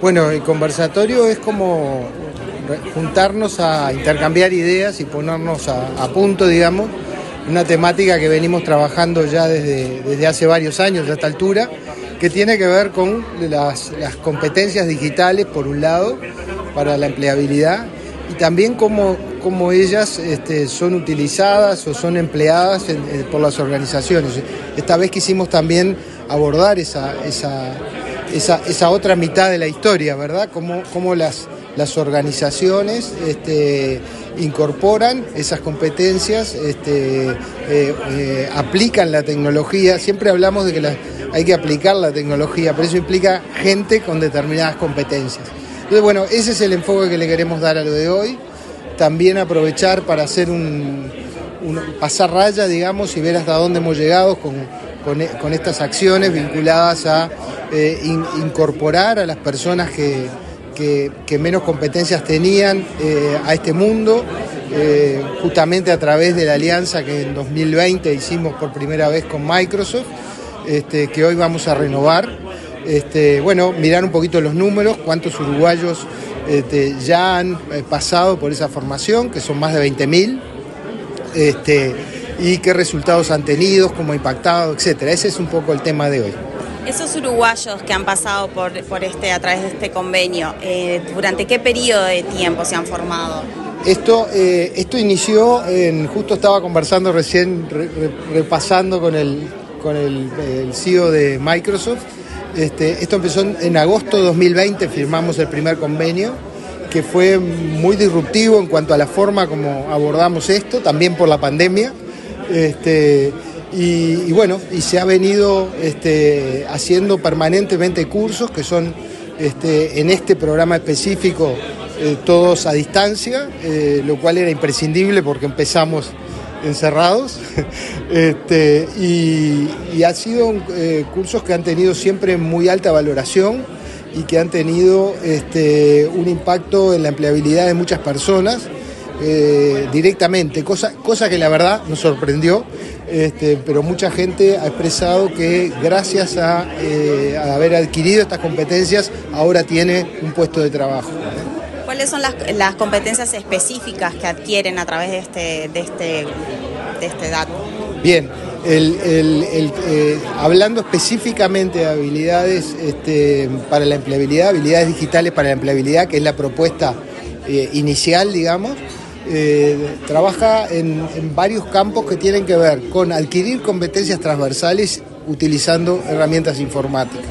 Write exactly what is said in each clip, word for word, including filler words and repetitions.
Bueno, el conversatorio es como juntarnos a intercambiar ideas y ponernos a, a punto, digamos, una temática que venimos trabajando ya desde, desde hace varios años a esta altura, que tiene que ver con las, las competencias digitales, por un lado, para la empleabilidad, y también cómo, cómo ellas este, son utilizadas o son empleadas en, en, por las organizaciones. Esta vez quisimos también abordar esa, esa, esa, esa otra mitad de la historia, ¿verdad? Cómo, cómo las, las organizaciones este, incorporan esas competencias, este, eh, eh, aplican la tecnología. Siempre hablamos de que la, hay que aplicar la tecnología, pero eso implica gente con determinadas competencias. Entonces, bueno, ese es el enfoque que le queremos dar a lo de hoy. También aprovechar para hacer un, un pasar raya, digamos, y ver hasta dónde hemos llegado con, con, con estas acciones vinculadas a eh, in, incorporar a las personas que, que, que menos competencias tenían eh, a este mundo, eh, justamente a través de la alianza que en dos mil veinte hicimos por primera vez con Microsoft, este, que hoy vamos a renovar. Este, bueno, mirar un poquito los números, cuántos uruguayos este, ya han eh, pasado por esa formación, que son más de veinte mil, este, y qué resultados han tenido, cómo ha impactado, etcétera. Ese es un poco el tema de hoy. Esos uruguayos que han pasado por, por este, a través de este convenio, eh, ¿durante qué periodo de tiempo se han formado? Esto, eh, esto inició, en, justo estaba conversando recién, re, re, repasando con el, con el, el C E O de Microsoft. Este, esto empezó en, en agosto de dos mil veinte, firmamos el primer convenio, que fue muy disruptivo en cuanto a la forma como abordamos esto, también por la pandemia. Este, y, y bueno, y se ha venido este, haciendo permanentemente cursos que son este, en este programa específico eh, todos a distancia, eh, lo cual era imprescindible porque empezamos encerrados, este, y, y han sido eh, cursos que han tenido siempre muy alta valoración y que han tenido este, un impacto en la empleabilidad de muchas personas eh, directamente, cosa, cosa que la verdad nos sorprendió, este, pero mucha gente ha expresado que gracias a, eh, a haber adquirido estas competencias ahora tiene un puesto de trabajo. ¿Cuáles son las, las competencias específicas que adquieren a través de este, de este, de este dato? Bien, el, el, el, eh, hablando específicamente de habilidades este, para la empleabilidad, habilidades digitales para la empleabilidad, que es la propuesta eh, inicial, digamos, eh, trabaja en, en varios campos que tienen que ver con adquirir competencias transversales utilizando herramientas informáticas.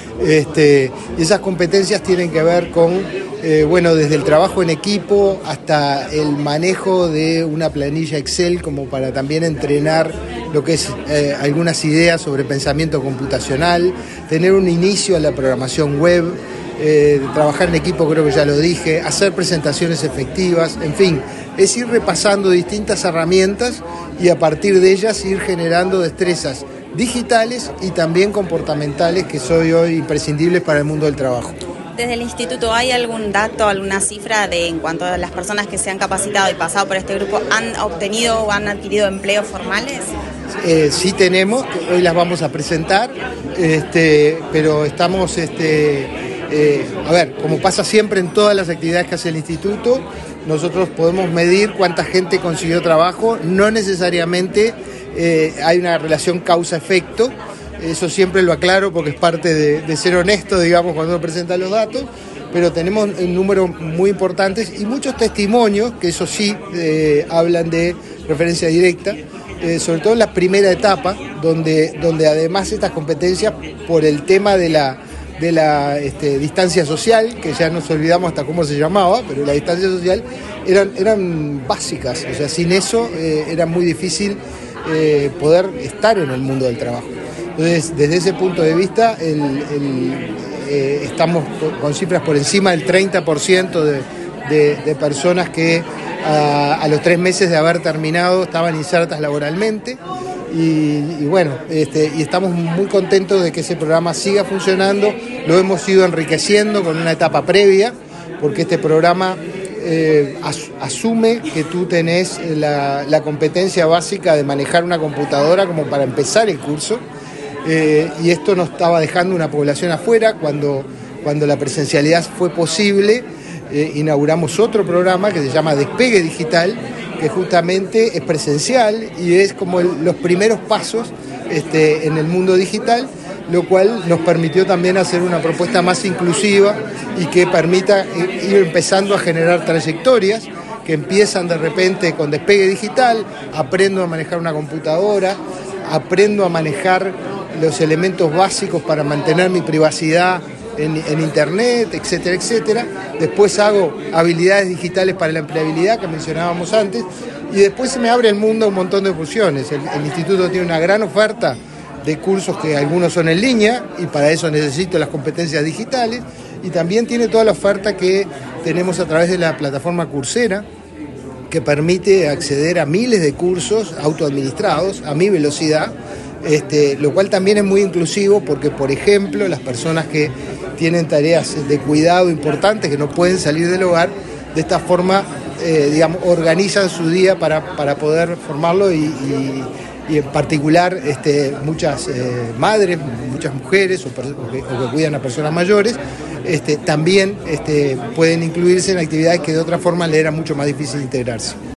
Este, esas competencias tienen que ver con Eh, bueno, desde el trabajo en equipo hasta el manejo de una planilla Excel como para también entrenar lo que es eh, algunas ideas sobre pensamiento computacional, tener un inicio a la programación web, eh, trabajar en equipo, creo que ya lo dije, hacer presentaciones efectivas, en fin, es ir repasando distintas herramientas y a partir de ellas ir generando destrezas digitales y también comportamentales que son hoy imprescindibles para el mundo del trabajo. Desde el instituto, ¿hay algún dato, alguna cifra de en cuanto a las personas que se han capacitado y pasado por este grupo han obtenido o han adquirido empleos formales? Eh, sí tenemos, hoy las vamos a presentar, este, pero estamos, este, eh, a ver, como pasa siempre en todas las actividades que hace el instituto, nosotros podemos medir cuánta gente consiguió trabajo, no necesariamente eh, hay una relación causa-efecto. Eso siempre lo aclaro porque es parte de, de ser honesto, digamos, cuando uno presenta los datos, pero tenemos un número muy importantes y muchos testimonios, que eso sí eh, hablan de referencia directa, eh, sobre todo en la primera etapa, donde, donde además estas competencias, por el tema de la, de la este, distancia social, que ya nos olvidamos hasta cómo se llamaba, pero la distancia social, eran, eran básicas, o sea, sin eso eh, era muy difícil eh, poder estar en el mundo del trabajo. Entonces, desde ese punto de vista, el, el, eh, estamos con cifras por encima del treinta por ciento de, de, de personas que a, a los tres meses de haber terminado estaban insertas laboralmente. Y, y bueno, este, y estamos muy contentos de que ese programa siga funcionando. Lo hemos ido enriqueciendo con una etapa previa, porque este programa eh, as, asume que tú tenés la, la competencia básica de manejar una computadora como para empezar el curso. Eh, y esto nos estaba dejando una población afuera cuando cuando la presencialidad fue posible, eh, inauguramos otro programa que se llama Despegue Digital, que justamente es presencial y es como el, los primeros pasos este, en el mundo digital, lo cual nos permitió también hacer una propuesta más inclusiva y que permita ir empezando a generar trayectorias que empiezan de repente con Despegue Digital, aprendo a manejar una computadora, aprendo a manejar los elementos básicos para mantener mi privacidad en, en internet, etcétera, etcétera. Después hago habilidades digitales para la empleabilidad que mencionábamos antes y después se me abre el mundo a un montón de opciones. El, el instituto tiene una gran oferta de cursos que algunos son en línea y para eso necesito las competencias digitales, y también tiene toda la oferta que tenemos a través de la plataforma Coursera, que permite acceder a miles de cursos autoadministrados a mi velocidad, este, lo cual también es muy inclusivo porque, por ejemplo, las personas que tienen tareas de cuidado importantes, que no pueden salir del hogar, de esta forma, eh, digamos, organizan su día para, para poder formarlo y, y y en particular este, muchas eh, madres, muchas mujeres o, o, que, o que cuidan a personas mayores, este, también este, pueden incluirse en actividades que de otra forma le era mucho más difícil integrarse.